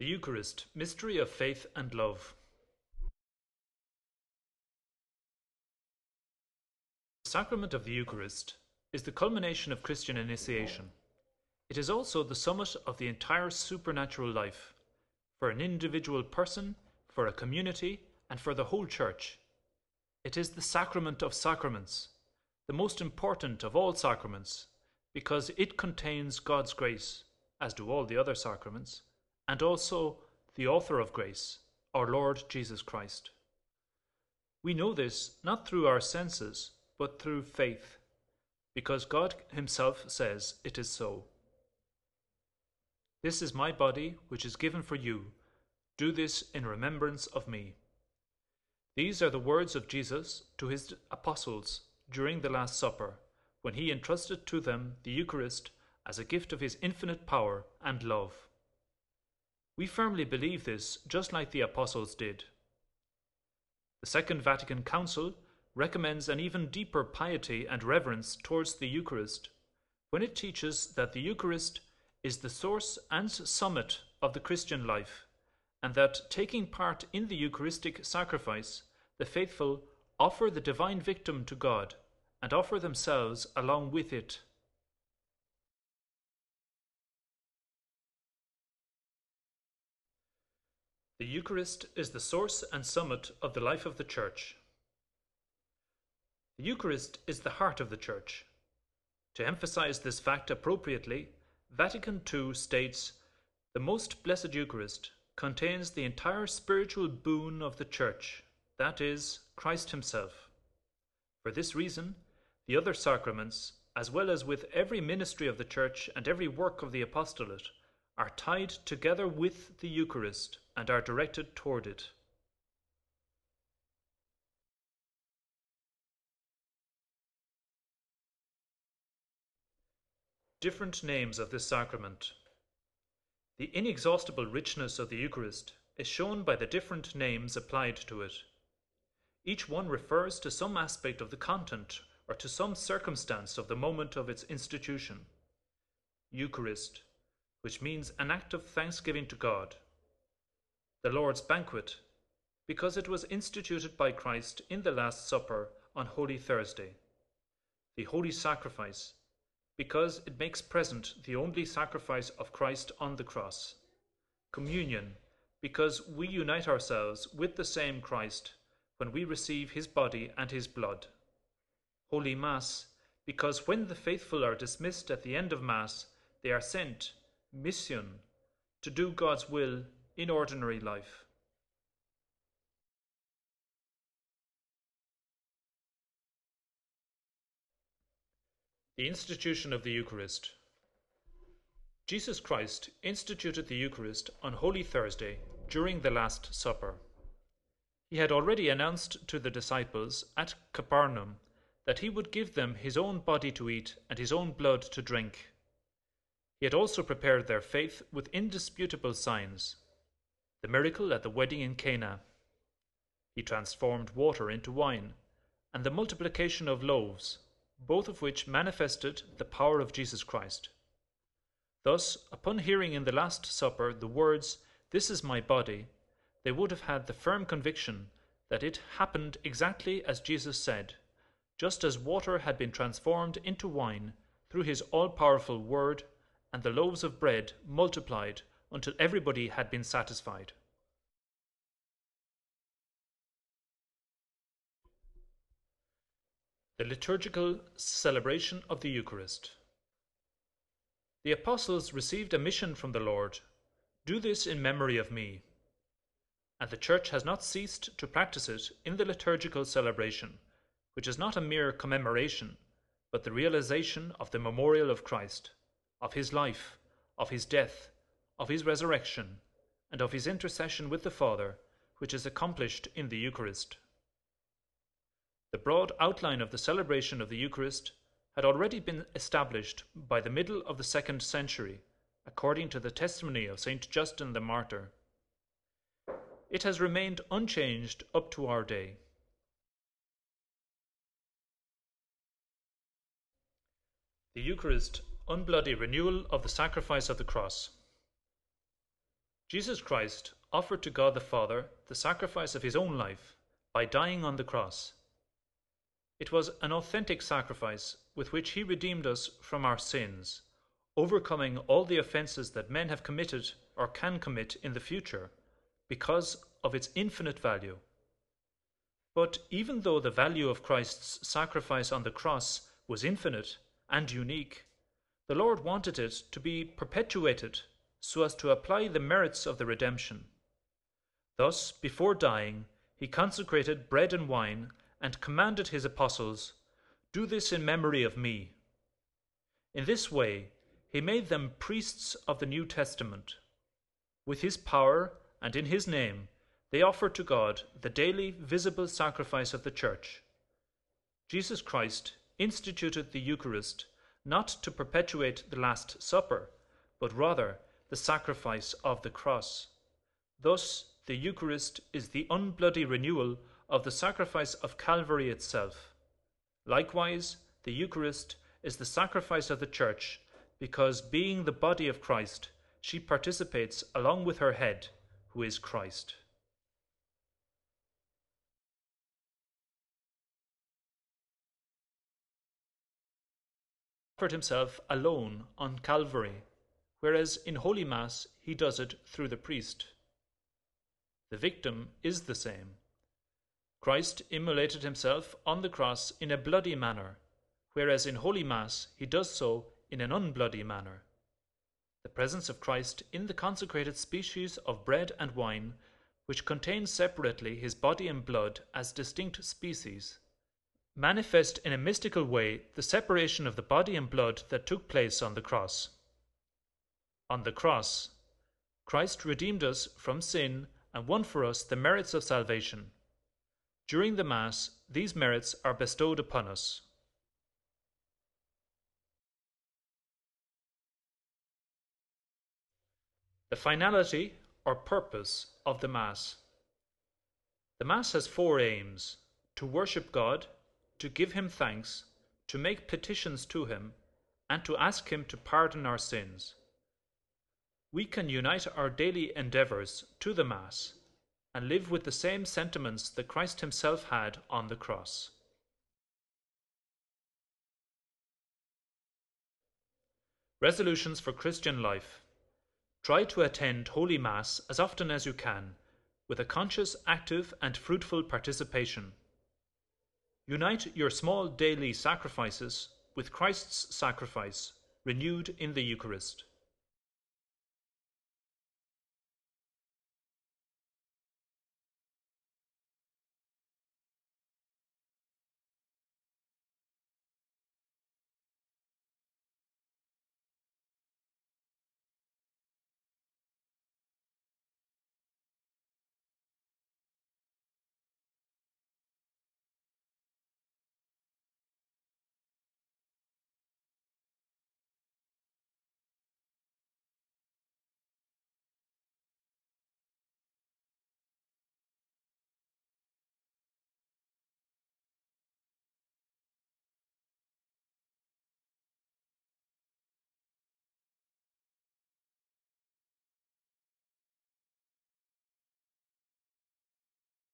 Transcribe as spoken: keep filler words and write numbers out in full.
The Eucharist, Mystery of Faith and Love. The sacrament of the Eucharist is the culmination of Christian initiation. It is also the summit of the entire supernatural life, for an individual person, for a community, and for the whole Church. It is the sacrament of sacraments, the most important of all sacraments, because it contains God's grace, as do all the other sacraments, and also the author of grace, our Lord Jesus Christ. We know this not through our senses, but through faith, because God himself says it is so. This is my body, which is given for you. Do this in remembrance of me. These are the words of Jesus to his apostles during the Last Supper, when he entrusted to them the Eucharist as a gift of his infinite power and love. We firmly believe this, just like the apostles did. The Second Vatican Council recommends an even deeper piety and reverence towards the Eucharist when it teaches that the Eucharist is the source and summit of the Christian life, and that taking part in the Eucharistic sacrifice, the faithful offer the divine victim to God and offer themselves along with it. The Eucharist is the source and summit of the life of the Church. The Eucharist is the heart of the Church. To emphasize this fact appropriately, Vatican Two states, "The Most Blessed Eucharist contains the entire spiritual boon of the Church, that is, Christ himself. For this reason, the other sacraments, as well as with every ministry of the Church and every work of the apostolate, are tied together with the Eucharist and are directed toward it." Different names of this sacrament. The inexhaustible richness of the Eucharist is shown by the different names applied to it. Each one refers to some aspect of the content or to some circumstance of the moment of its institution. Eucharist, which means an act of thanksgiving to God. The Lord's Banquet, because it was instituted by Christ in the Last Supper on Holy Thursday. The Holy Sacrifice, because it makes present the only sacrifice of Christ on the cross. Communion, because we unite ourselves with the same Christ when we receive his body and his blood. Holy Mass, because when the faithful are dismissed at the end of Mass, they are sent, mission, to do God's will in ordinary life. The institution of the Eucharist. Jesus Christ instituted the Eucharist on Holy Thursday during the Last Supper. He had already announced to the disciples at Capernaum that he would give them his own body to eat and his own blood to drink. He had also prepared their faith with indisputable signs. The miracle at the wedding in Cana. He transformed water into wine, and the multiplication of loaves, both of which manifested the power of Jesus Christ. Thus, upon hearing in the Last Supper the words, "This is my body," they would have had the firm conviction that it happened exactly as Jesus said, just as water had been transformed into wine through his all-powerful word, and the loaves of bread multiplied until everybody had been satisfied. The liturgical celebration of the Eucharist. The apostles received a mission from the Lord, "Do this in memory of me," and the Church has not ceased to practice it in the liturgical celebration, which is not a mere commemoration, but the realization of the memorial of Christ, of his life, of his death, of his resurrection, and of his intercession with the Father, which is accomplished in the Eucharist. The broad outline of the celebration of the Eucharist had already been established by the middle of the second century, according to the testimony of Saint Justin the Martyr. It has remained unchanged up to our day. The Eucharist, unbloody renewal of the sacrifice of the cross. Jesus Christ offered to God the Father the sacrifice of his own life by dying on the cross. It was an authentic sacrifice with which he redeemed us from our sins, overcoming all the offenses that men have committed or can commit in the future because of its infinite value. But even though the value of Christ's sacrifice on the cross was infinite and unique, the Lord wanted it to be perpetuated so as to apply the merits of the redemption. Thus, before dying, he consecrated bread and wine and commanded his apostles, "Do this in memory of me." In this way, he made them priests of the New Testament. With his power and in his name, they offered to God the daily visible sacrifice of the Church. Jesus Christ instituted the Eucharist not to perpetuate the Last Supper, but rather the sacrifice of the cross. Thus, the Eucharist is the unbloody renewal of the sacrifice of Calvary itself. Likewise, the Eucharist is the sacrifice of the Church, because being the body of Christ, she participates along with her head, who is Christ. He offered himself alone on Calvary, whereas in Holy Mass he does it through the priest. The victim is the same. Christ immolated himself on the cross in a bloody manner, whereas in Holy Mass he does so in an unbloody manner. The presence of Christ in the consecrated species of bread and wine, which contain separately his body and blood as distinct species, manifest in a mystical way the separation of the body and blood that took place on the cross. On the cross, Christ redeemed us from sin and won for us the merits of salvation. During the Mass, these merits are bestowed upon us. The finality or purpose of the Mass. The Mass has four aims: to worship God, to give him thanks, to make petitions to him, and to ask him to pardon our sins. We can unite our daily endeavours to the Mass and live with the same sentiments that Christ himself had on the cross. Resolutions for Christian life. Try to attend Holy Mass as often as you can, with a conscious, active and fruitful participation. Unite your small daily sacrifices with Christ's sacrifice, renewed in the Eucharist.